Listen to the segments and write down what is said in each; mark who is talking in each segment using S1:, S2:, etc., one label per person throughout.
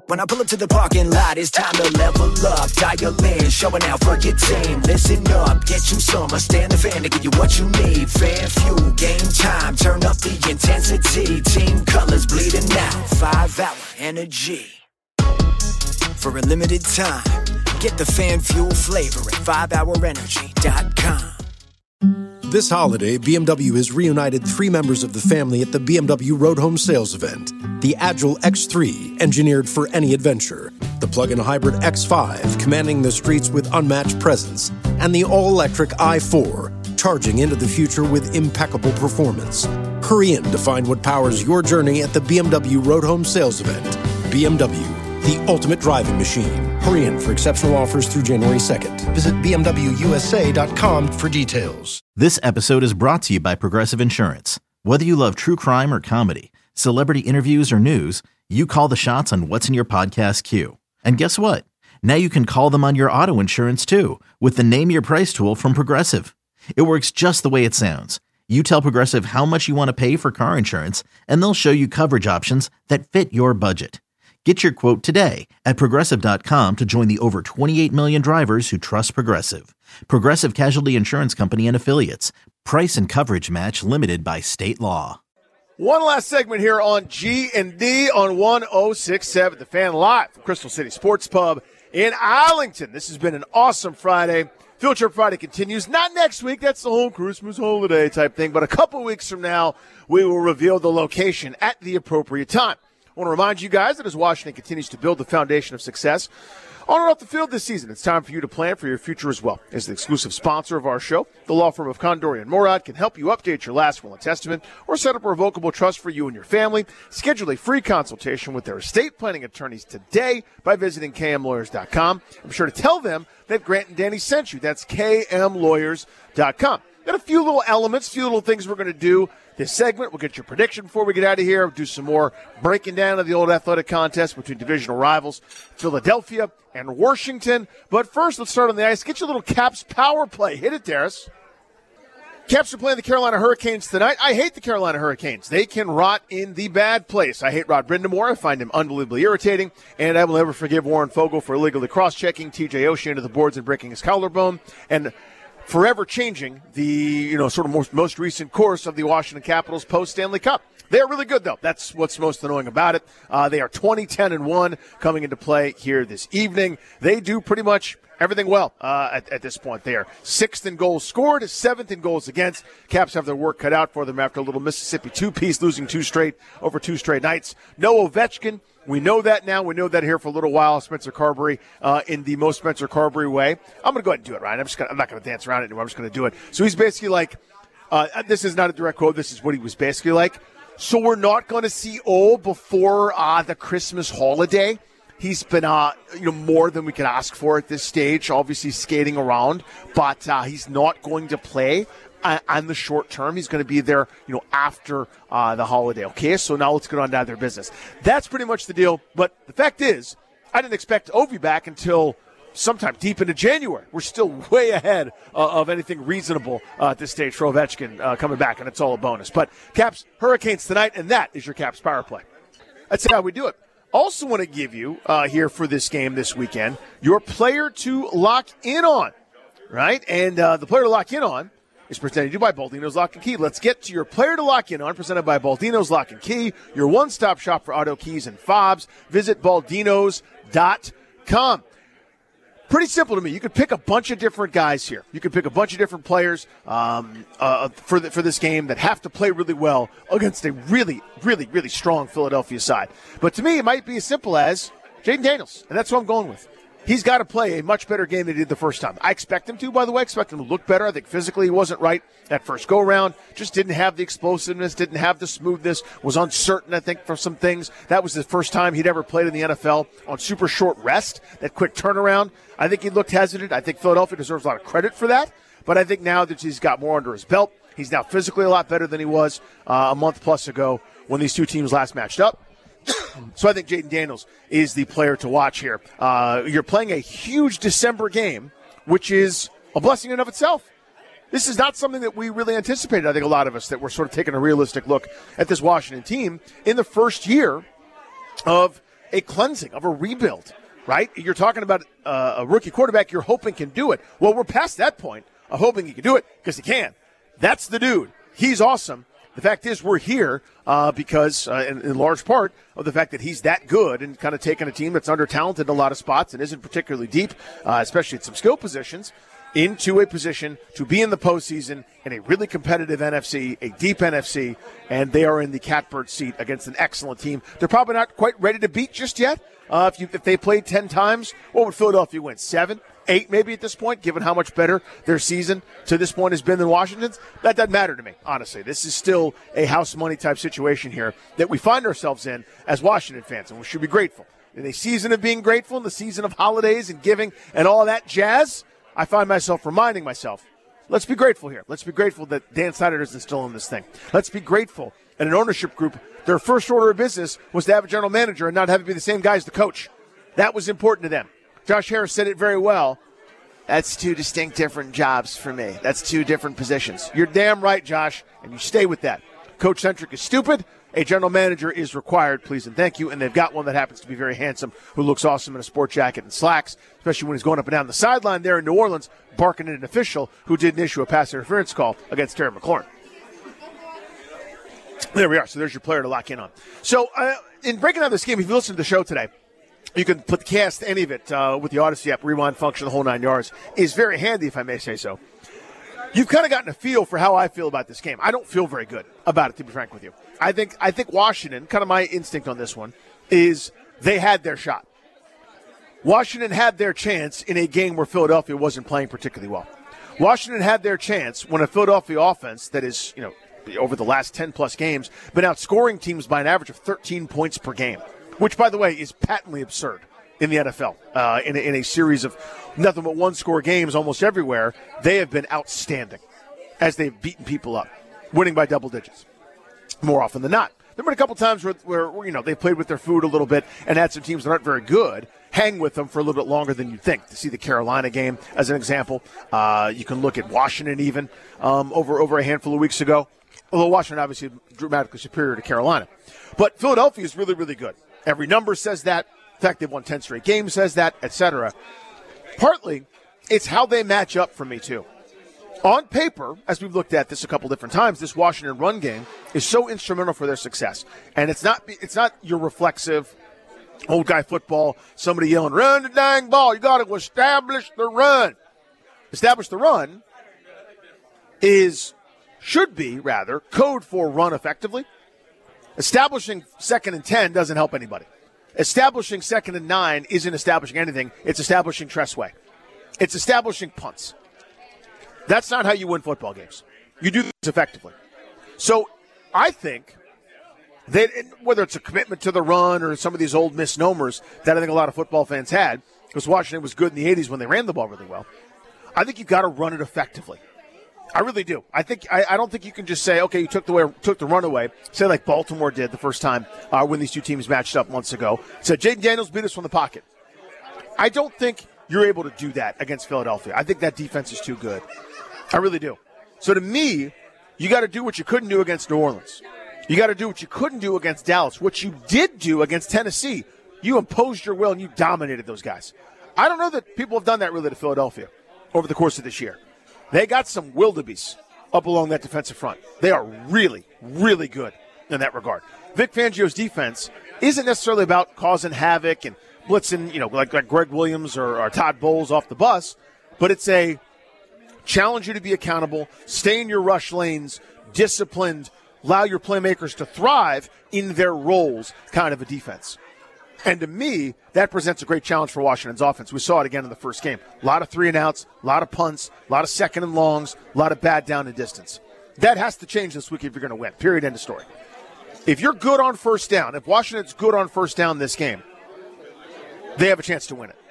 S1: When I pull up to the parking lot, it's time to level up. Dial in, showing out for your team. Listen up, get you some. Stand the fan to give you what you need. Fan fuel, game time, turn up the intensity. Team colors bleeding out, 5-hour energy. For a limited time, get the fan fuel flavor at 5hourenergy.com.
S2: This holiday, BMW has reunited 3 members of the family at the BMW Road Home Sales event. The Agile X3, engineered for any adventure. The plug-in hybrid X5, commanding the streets with unmatched presence. And the all-electric i4, charging into the future with impeccable performance. Hurry in to find what powers your journey at the BMW Road Home Sales event. BMW, the ultimate driving machine. Hurry in for exceptional offers through January 2nd. Visit BMWUSA.com for details.
S3: This episode is brought to you by Progressive Insurance. Whether you love true crime or comedy, celebrity interviews or news, you call the shots on what's in your podcast queue. And guess what? Now you can call them on your auto insurance too with the Name Your Price tool from Progressive. It works just the way it sounds. You tell Progressive how much you want to pay for car insurance, and they'll show you coverage options that fit your budget. Get your quote today at Progressive.com to join the over 28 million drivers who trust Progressive. Progressive Casualty Insurance Company and Affiliates. Price and coverage match limited by state law.
S4: One last segment here on G&D on 106.7, The Fan, live from Crystal City Sports Pub in Arlington. This has been an awesome Friday. Field Trip Friday continues. Not next week. That's the whole Christmas holiday type thing. But a couple weeks from now, we will reveal the location at the appropriate time. I want to remind you guys that as Washington continues to build the foundation of success on and off the field this season, it's time for you to plan for your future as well. As the exclusive sponsor of our show, the law firm of Condori and Morad can help you update your last will and testament or set up a revocable trust for you and your family. Schedule a free consultation with their estate planning attorneys today by visiting kmlawyers.com. I'm sure to tell them that Grant and Danny sent you. That's kmlawyers.com. Got a few little elements, few little things we're going to do this segment. We'll get your prediction before we get out of here. We'll do some more breaking down of the old athletic contest between divisional rivals Philadelphia and Washington. But first, let's start on the ice. Get your little Caps power play. Hit it, Darius. Caps are playing the Carolina Hurricanes tonight. I hate the Carolina Hurricanes. They can rot in the bad place. I hate Rod Brindamore. I find him unbelievably irritating. And I will never forgive Warren Fogle for illegally cross-checking TJ Oshie into the boards and breaking his collarbone. And forever changing the sort of most recent course of the Washington Capitals post-Stanley Cup. They're really good, though. That's what's most annoying about it. They are 20-10-1 coming into play here this evening. They do pretty much everything well at this point. They are 6th in goals scored, 7th in goals against. Caps have their work cut out for them after a little Mississippi two-piece, losing over two straight nights. No Ovechkin. We know that now. We know that here for a little while. Spencer Carberry in the most Spencer Carberry way. I'm going to go ahead and do it, Ryan. I'm not going to dance around it anymore. I'm just going to do it. So he's basically like, this is not a direct quote. This is what he was basically like. So we're not going to see O before the Christmas holiday. He's been more than we can ask for at this stage, obviously skating around, but he's not going to play on the short term. He's going to be there, after the holiday. Okay, so now let's get on down to their business. That's pretty much the deal. But the fact is, I didn't expect Ovi back until sometime deep into January. We're still way ahead of anything reasonable at this stage for Ovechkin coming back, and it's all a bonus. But Caps, Hurricanes tonight, and that is your Caps power play. That's how we do it. Also want to give you, here for this game this weekend, your player to lock in on, right? And the player to lock in on is presented to you by Baldino's Lock and Key. Let's get to your player to lock in on, presented by Baldino's Lock and Key, your one-stop shop for auto keys and fobs. Visit baldinos.com. Pretty simple to me. You could pick a bunch of different guys here. You could pick a bunch of different players for this game that have to play really well against a really, really, really strong Philadelphia side. But to me, it might be as simple as Jaden Daniels, and that's what I'm going with. He's got to play a much better game than he did the first time. I expect him to, by the way. I expect him to look better. I think physically he wasn't right that first go-around. Just didn't have the explosiveness, didn't have the smoothness, was uncertain, I think, for some things. That was the first time he'd ever played in the NFL on super short rest, that quick turnaround. I think he looked hesitant. I think Philadelphia deserves a lot of credit for that. But I think now that he's got more under his belt, he's now physically a lot better than he was a month plus ago when these two teams last matched up. So I think Jaden Daniels is the player to watch here. You're playing a huge December game, which is a blessing in and of itself. This is not something that we really anticipated, I think, a lot of us, that we're sort of taking a realistic look at this Washington team in the first year of a cleansing, of a rebuild, right? You're talking about a rookie quarterback you're hoping can do it. Well, we're past that point of hoping he can do it because he can. That's the dude. He's awesome. The fact is we're here because, in large part, of the fact that he's that good and kind of taking a team that's under-talented in a lot of spots and isn't particularly deep, especially at some skill positions, into a position to be in the postseason in a really competitive NFC, a deep NFC, and they are in the catbird seat against an excellent team. They're probably not quite ready to beat just yet. If they played 10 times, what would Philadelphia win? 7? 8 maybe at this point, given how much better their season to this point has been than Washington's? That doesn't matter to me, honestly. This is still a house money type situation here that we find ourselves in as Washington fans, and we should be grateful. In a season of being grateful, in the season of holidays and giving and all that jazz, I find myself reminding myself, let's be grateful here. Let's be grateful that Dan Snyder isn't still in this thing. Let's be grateful. And an ownership group, their first order of business was to have a general manager and not have it be the same guy as the coach. That was important to them. Josh Harris said it very well. That's 2 distinct different jobs for me. That's 2 different positions. You're damn right, Josh, and you stay with that. Coach-centric is stupid. A general manager is required, please and thank you, and they've got one that happens to be very handsome, who looks awesome in a sport jacket and slacks, especially when he's going up and down the sideline there in New Orleans, barking at an official who didn't issue a pass interference call against Terry McLaurin. There we are. So there's your player to lock in on. So in breaking down this game, if you listen to the show today, you can cast any of it with the Odyssey app, rewind function, the whole 9 yards. Is very handy, if I may say so. You've kind of gotten a feel for how I feel about this game. I don't feel very good about it, to be frank with you. I think Washington, kind of my instinct on this one, is they had their shot. Washington had their chance in a game where Philadelphia wasn't playing particularly well. Washington had their chance when a Philadelphia offense that is, over the last 10-plus games, been outscoring teams by an average of 13 points per game, which, by the way, is patently absurd in the NFL. In a series of nothing but one-score games almost everywhere, they have been outstanding as they've beaten people up, winning by double digits more often than not. There have been a couple times where they played with their food a little bit and had some teams that aren't very good hang with them for a little bit longer than you'd think. To see the Carolina game as an example, you can look at Washington even over a handful of weeks ago, although Washington obviously dramatically superior to Carolina. But Philadelphia is really, really good. Every number says that. In fact, they've won 10 straight games says that, etc. Partly, it's how they match up for me, too. On paper, as we've looked at this a couple different times, this Washington run game is so instrumental for their success. And it's not your reflexive old guy football, somebody yelling, run the dang ball. You got to establish the run. Establish the run should be code for run effectively. Establishing 2nd and 10 doesn't help anybody. Establishing 2nd and 9 isn't establishing anything. It's establishing Tressway. It's establishing punts. That's not how you win football games. You do this effectively. So I think that whether it's a commitment to the run or some of these old misnomers that I think a lot of football fans had, because Washington was good in the 80s when they ran the ball really well, I think you've got to run it effectively. I really do. I don't think you can just say, okay, you took the run away, say like Baltimore did the first time when these two teams matched up months ago. Said Jaden Daniels beat us from the pocket. I don't think you're able to do that against Philadelphia. I think that defense is too good. I really do. So to me, you got to do what you couldn't do against New Orleans. You got to do what you couldn't do against Dallas. What you did do against Tennessee, you imposed your will and you dominated those guys. I don't know that people have done that really to Philadelphia over the course of this year. They got some wildebeests up along that defensive front. They are really, really good in that regard. Vic Fangio's defense isn't necessarily about causing havoc and blitzing, like Greg Williams or Todd Bowles off the bus, but it's a challenge you to be accountable, stay in your rush lanes, disciplined, allow your playmakers to thrive in their roles kind of a defense. And to me, that presents a great challenge for Washington's offense. We saw it again in the first game. A lot of 3-and-outs, a lot of punts, a lot of 2nd and longs, a lot of bad down and distance. That has to change this week if you're going to win. Period, end of story. If you're good on first down, if Washington's good on first down this game, they have a chance to win it.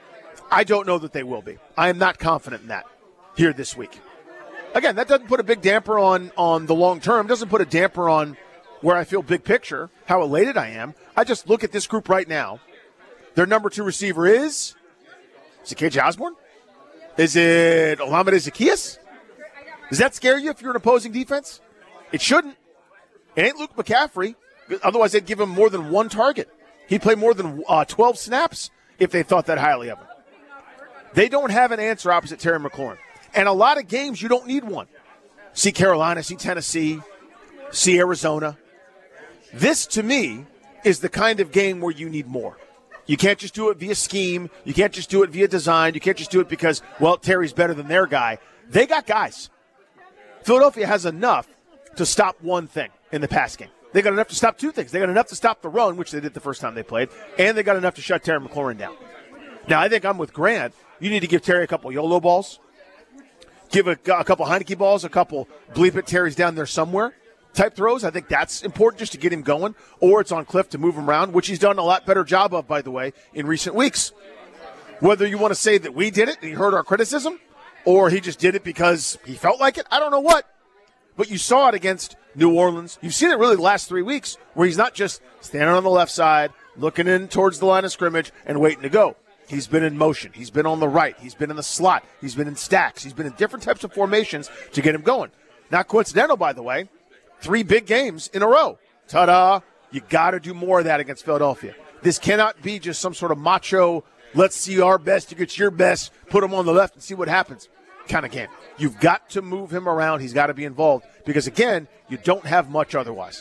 S4: I don't know that they will be. I am not confident in that here this week. Again, that doesn't put a big damper on the long term. It doesn't put a damper on where I feel big picture, how elated I am. I just look at this group right now. Their number 2 receiver is it KJ Osborne? Is it Olamide Zaccheaus? Does that scare you if you're an opposing defense? It shouldn't. It ain't Luke McCaffrey. Otherwise, they'd give him more than one target. He'd play more than 12 snaps if they thought that highly of him. They don't have an answer opposite Terry McLaurin. And a lot of games, you don't need one. See Carolina, see Tennessee, see Arizona. This, to me, is the kind of game where you need more. You can't just do it via scheme. You can't just do it via design. You can't just do it because, well, Terry's better than their guy. They got guys. Philadelphia has enough to stop one thing in the pass game. They got enough to stop two things. They got enough to stop the run, which they did the first time they played, and they got enough to shut Terry McLaurin down. Now, I think I'm with Grant. You need to give Terry a couple YOLO balls, give a couple Heineke balls, a couple bleep it, Terry's down there somewhere type throws. I think that's important just to get him going, or it's on Cliff to move him around, which he's done a lot better job of, by the way, in recent weeks. Whether you want to say that we did it and he heard our criticism, or he just did it because he felt like it, I don't know what. But you saw it against New Orleans. You've seen it really the last 3 weeks where he's not just standing on the left side, looking in towards the line of scrimmage and waiting to go. He's been in motion. He's been on the right. He's been in the slot. He's been in stacks. He's been in different types of formations to get him going. Not coincidental, by the way. 3 big games in a row. Ta-da. You got to do more of that against Philadelphia. This cannot be just some sort of macho, let's see our best against your best, put him on the left and see what happens kind of game. You've got to move him around. He's got to be involved because, again, you don't have much otherwise.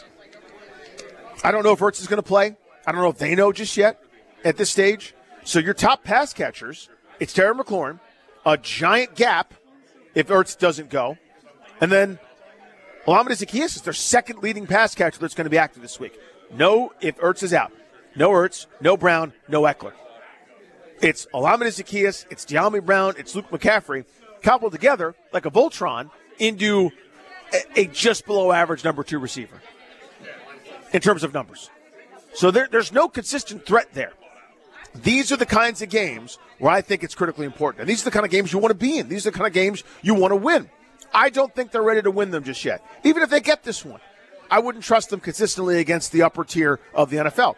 S4: I don't know if Ertz is going to play. I don't know if they know just yet at this stage. So your top pass catchers, it's Terry McLaurin, a giant gap if Ertz doesn't go, and then Olamide Zaccheaus is their second leading pass catcher that's going to be active this week. No, if Ertz is out. No Ertz, no Brown, no Eckler. It's Olamide Zaccheaus, it's De'Ami Brown, it's Luke McCaffrey, coupled together like a Voltron into a just below average number 2 receiver in terms of numbers. So there's no consistent threat there. These are the kinds of games where I think it's critically important. And these are the kind of games you want to be in. These are the kind of games you want to win. I don't think they're ready to win them just yet. Even if they get this one, I wouldn't trust them consistently against the upper tier of the NFL.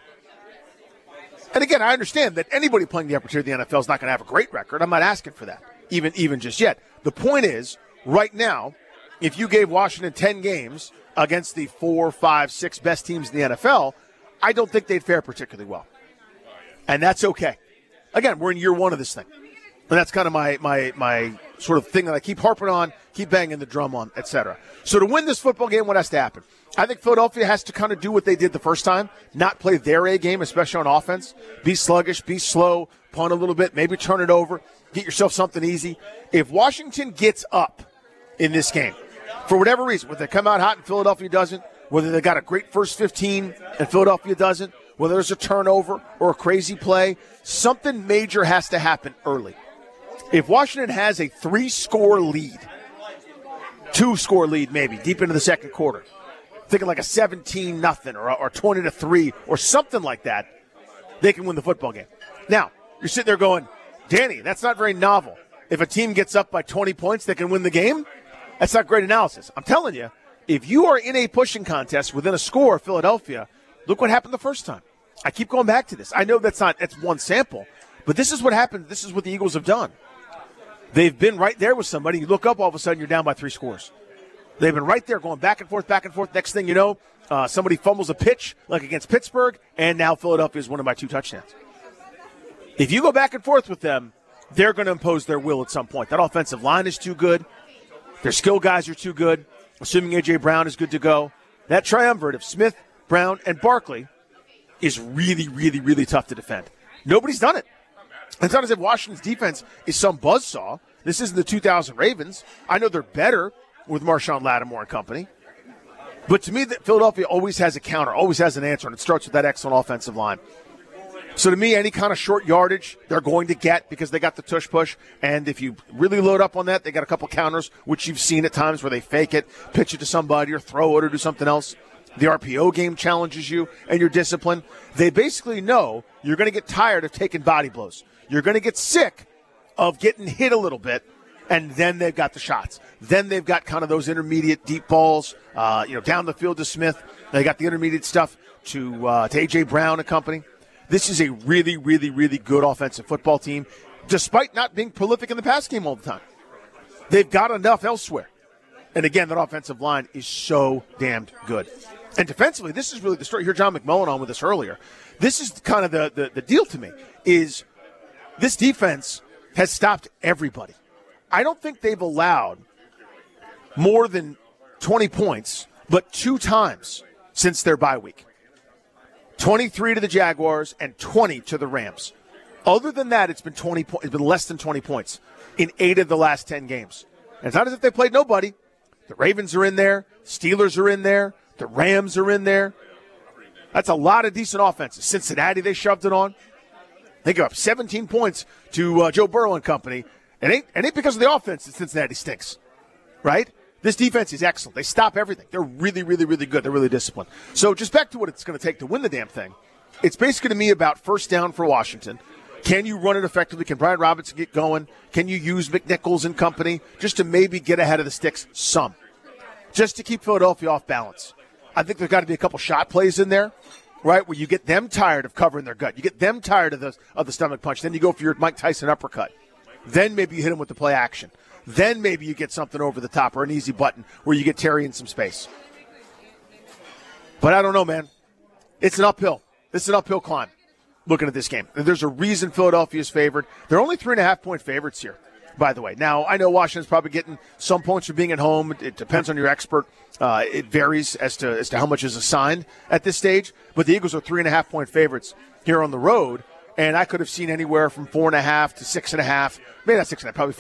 S4: And again, I understand that anybody playing the upper tier of the NFL is not going to have a great record. I'm not asking for that, even just yet. The point is, right now, if you gave Washington 10 games against the 4, 5, 6 best teams in the NFL, I don't think they'd fare particularly well. And that's okay. Again, we're in year 1 of this thing. And that's kind of my sort of thing that I keep harping on, keep banging the drum on, etc. So to win this football game, what has to happen? I think Philadelphia has to kind of do what they did the first time, not play their A game, especially on offense. Be sluggish, be slow, punt a little bit, maybe turn it over, get yourself something easy. If Washington gets up in this game, for whatever reason, whether they come out hot and Philadelphia doesn't, whether they got a great first 15 and Philadelphia doesn't, whether there's a turnover or a crazy play, something major has to happen early. If Washington has a 3-score lead, 2-score lead maybe, deep into the second quarter, thinking like a 17-0 or 20-3 or something like that, they can win the football game. Now, you're sitting there going, Danny, that's not very novel. If a team gets up by 20 points, they can win the game? That's not great analysis. I'm telling you, if you are in a pushing contest within a score of Philadelphia, look what happened the first time. I keep going back to this. I know that's one sample, but this is what happened. This is what the Eagles have done. They've been right there with somebody. You look up, all of a sudden, you're down by 3 scores. They've been right there going back and forth, back and forth. Next thing you know, somebody fumbles a pitch like against Pittsburgh, and now Philadelphia is winning by 2 touchdowns. If you go back and forth with them, they're going to impose their will at some point. That offensive line is too good. Their skill guys are too good, assuming A.J. Brown is good to go. That triumvirate of Smith, Brown, and Barkley is really, really, really tough to defend. Nobody's done it. It's not as if Washington's defense is some buzzsaw. This isn't the 2000 Ravens. I know they're better with Marshawn Lattimore and company. But to me, Philadelphia always has a counter, always has an answer, and it starts with that excellent offensive line. So to me, any kind of short yardage they're going to get because they got the tush-push. And if you really load up on that, they got a couple counters, which you've seen at times where they fake it, pitch it to somebody, or throw it, or do something else. The RPO game challenges you and your discipline. They basically know you're going to get tired of taking body blows. You're going to get sick of getting hit a little bit, and then they've got the shots. Then they've got kind of those intermediate deep balls, down the field to Smith. They got the intermediate stuff to A.J. Brown and company. This is a really, really, really good offensive football team, despite not being prolific in the pass game all the time. They've got enough elsewhere. And again, that offensive line is so damned good. And defensively, this is really the story. You heard John McMullen on with us earlier. This is kind of the deal to me, is this defense has stopped everybody. I don't think they've allowed more than 20 points, but 2 times since their bye week. 23 to the Jaguars and 20 to the Rams. Other than that, it's been less than 20 points in 8 of the last 10 games. And it's not as if they played nobody. The Ravens are in there. Steelers are in there. The Rams are in there. That's a lot of decent offenses. Cincinnati, they shoved it on. They give up 17 points to Joe Burrow and company. It ain't because of the offense that Cincinnati stinks, right? This defense is excellent. They stop everything. They're really, really, really good. They're really disciplined. So just back to what it's going to take to win the damn thing. It's basically to me about first down for Washington. Can you run it effectively? Can Brian Robinson get going? Can you use McNichols and company just to maybe get ahead of the sticks some? Just to keep Philadelphia off balance. I think there's got to be a couple shot plays in there, right, where you get them tired of covering their gut. You get them tired of the stomach punch. Then you go for your Mike Tyson uppercut. Then maybe you hit him with the play action. Then maybe you get something over the top or an easy button where you get Terry in some space. But I don't know, man. It's an uphill. This is an uphill climb looking at this game. There's a reason Philadelphia's favored. They're only 3.5-point favorites here, by the way. Now, I know Washington's probably getting some points for being at home. It depends on your expert. It varies as to how much is assigned at this stage. But the Eagles are 3.5-point favorites here on the road. And I could have seen anywhere from 4.5 to 6.5, maybe not 6.5, probably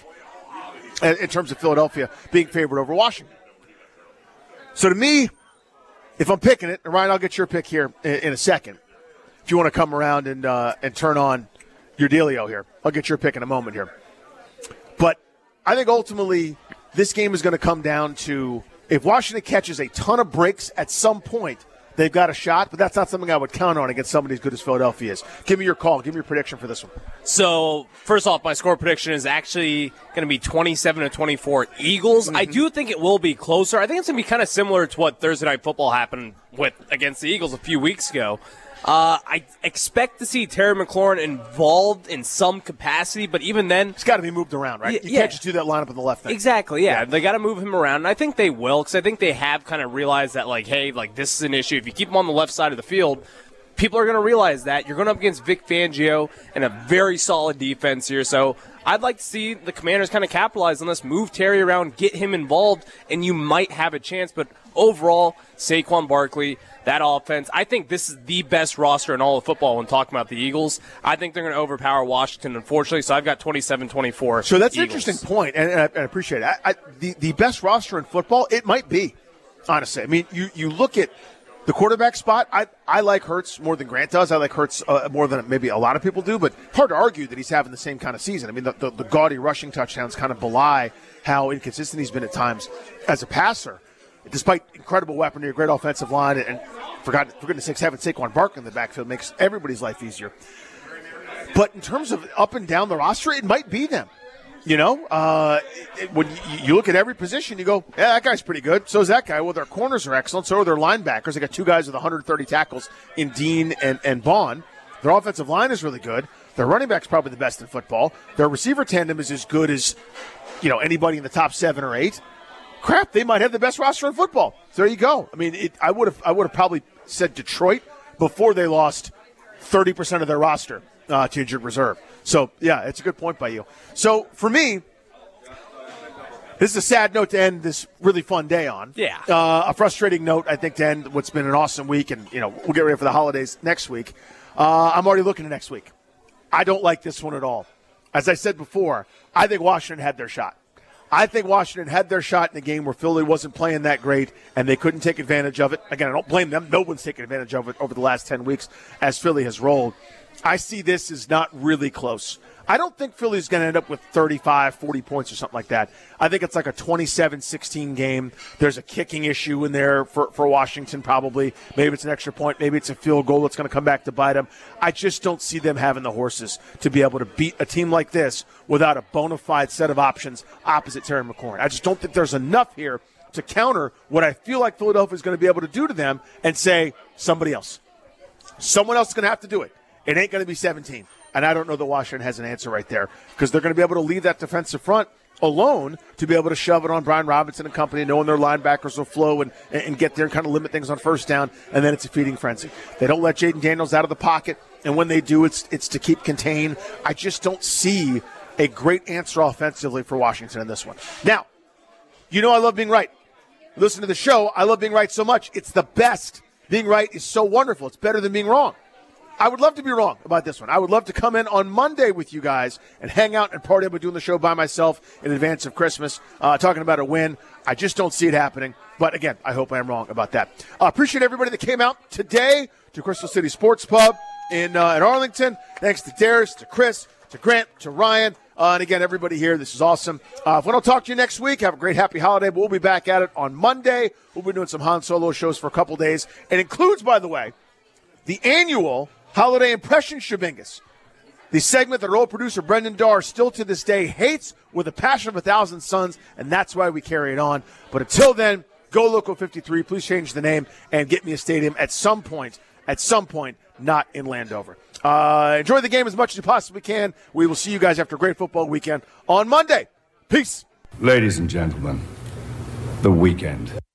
S4: 5.5, in terms of Philadelphia being favored over Washington. So to me, if I'm picking it, and Ryan, I'll get your pick here in a second. If you want to come around and turn on your dealio here, I'll get your pick in a moment here. But I think ultimately this game is going to come down to if Washington catches a ton of breaks at some point, they've got a shot, but that's not something I would count on against somebody as good as Philadelphia is. Give me your call. Give me your prediction for this one.
S5: So, first off, my score prediction is actually going to be 27-24 Eagles. I do think it will be closer. I think it's going to be kind of similar to what Thursday Night Football happened against the Eagles a few weeks ago. I expect to see Terry McLaurin involved in some capacity, but even then...
S4: He's got to be moved around, right? You can't just do that lineup on the left thing.
S5: Exactly, yeah. They got to move him around, and I think they will, because I think they have kind of realized that, hey, this is an issue. If you keep him on the left side of the field, people are going to realize that. You're going up against Vic Fangio and a very solid defense here, so I'd like to see the Commanders kind of capitalize on this, move Terry around, get him involved, and you might have a chance, but overall, Saquon Barkley, that offense, I think this is the best roster in all of football when talking about the Eagles. I think they're going to overpower Washington, unfortunately, so I've got 27-24
S4: So that's
S5: Eagles.
S4: an interesting point, and I appreciate it. The best roster in football, it might be, honestly. I mean, you look at the quarterback spot, I like Hurts more than Grant does. I like Hurts more than maybe a lot of people do, but hard to argue that he's having the same kind of season. I mean, the gaudy rushing touchdowns kind of belie how inconsistent he's been at times as a passer. Despite incredible weaponry, a great offensive line, and for goodness sakes, having Saquon Barkley in the backfield makes everybody's life easier. But in terms of up and down the roster, it might be them. When you look at every position, you go, yeah, that guy's pretty good. So is that guy. Well, their corners are excellent. So are their linebackers. They got 2 guys with 130 tackles in Dean and Bond. Their offensive line is really good. Their running back's probably the best in football. Their receiver tandem is as good as, anybody in the top 7 or 8. Crap, they might have the best roster in football. So there you go. I mean, I would have probably said Detroit before they lost 30% of their roster to injured reserve. So, yeah, it's a good point by you. So, for me, this is a sad note to end this really fun day on.
S5: Yeah.
S4: A frustrating note, I think, to end what's been an awesome week, and, we'll get ready for the holidays next week. I'm already looking at next week. I don't like this one at all. As I said before, I think Washington had their shot. I think Washington had their shot in a game where Philly wasn't playing that great, and they couldn't take advantage of it. Again, I don't blame them. No one's taken advantage of it over the last 10 weeks as Philly has rolled. I see this as not really close. I don't think Philly's going to end up with 35, 40 points or something like that. I think it's like a 27-16 game. There's a kicking issue in there for Washington probably. Maybe it's an extra point. Maybe it's a field goal that's going to come back to bite them. I just don't see them having the horses to be able to beat a team like this without a bona fide set of options opposite Terry McLaurin. I just don't think there's enough here to counter what I feel like Philadelphia is going to be able to do to them and say, somebody else. Someone else is going to have to do it. It ain't going to be 17. And I don't know that Washington has an answer right there because they're going to be able to leave that defensive front alone to be able to shove it on Brian Robinson and company, knowing their linebackers will flow and get there and kind of limit things on first down, and then it's a feeding frenzy. They don't let Jaden Daniels out of the pocket, and when they do, it's to keep contained. I just don't see a great answer offensively for Washington in this one. Now, I love being right. Listen to the show. I love being right so much. It's the best. Being right is so wonderful. It's better than being wrong. I would love to be wrong about this one. I would love to come in on Monday with you guys and hang out and party. I've been doing the show by myself in advance of Christmas, talking about a win. I just don't see it happening. But, again, I hope I am wrong about that. Appreciate everybody that came out today to Crystal City Sports Pub in Arlington. Thanks to Darius, to Chris, to Grant, to Ryan. And, again, everybody here, this is awesome. If we don't talk to you next week, have a great happy holiday. But we'll be back at it on Monday. We'll be doing some Han Solo shows for a couple days. It includes, by the way, the annual Holiday Impression Shabingus, the segment that our old producer Brendan Darr still to this day hates with a passion of 1,000 suns, and that's why we carry it on. But until then, go Local 53. Please change the name and get me a stadium at some point, not in Landover. Enjoy the game as much as you possibly can. We will see you guys after a great football weekend on Monday. Peace.
S6: Ladies and gentlemen, the weekend.